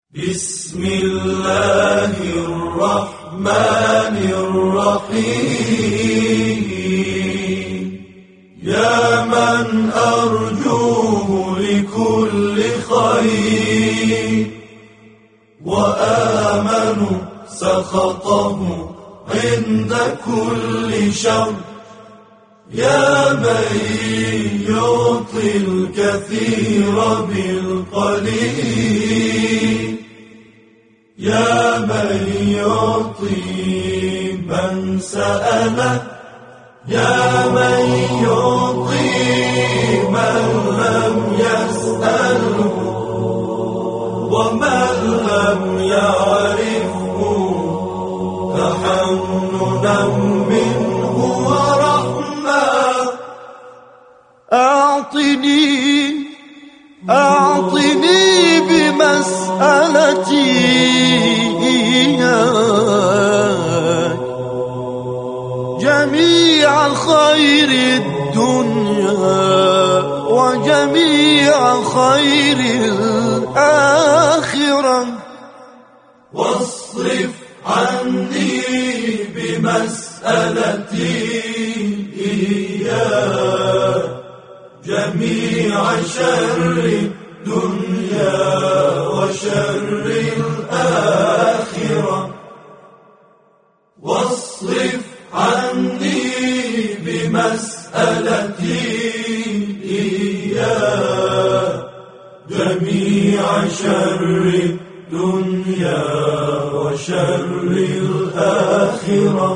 بسم الله الرحمن الرحيم يا من أرجوه لكل خير وآمن سخطه عند كل شر يا من يعطي الكثير بالقليل يا من يعطي من سأله يا من يعطي من لم يسأله ومن لم يعرفه تحننا منه ورحمة أعطني بمسألتي جميع خير الدنيا وجميع خير الآخرة واصرف عني بمسألتي إياه جميع شر الدنيا وشر الآخرة واصرف عني بمسألتي إياه جميع شر الدنيا وشر الآخرة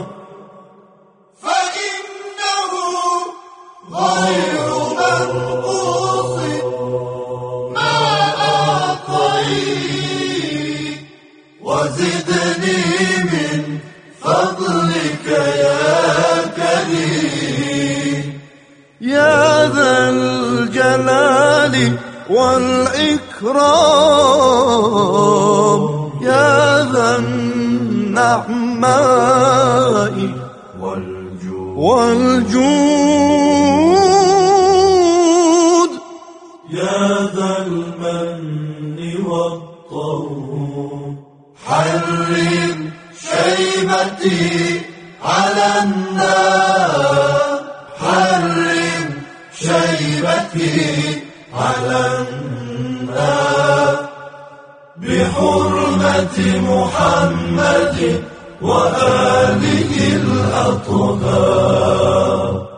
فإنه غير منقوص ما أعطيت وزدني من فضلك يا كريم يا ذا الجلال والإكرام يا ذا النعماء والجود يا ذا المن والطهور حرم شيبتي على النار حرم شيبتي على النار بحرمة محمد وآله الأطهار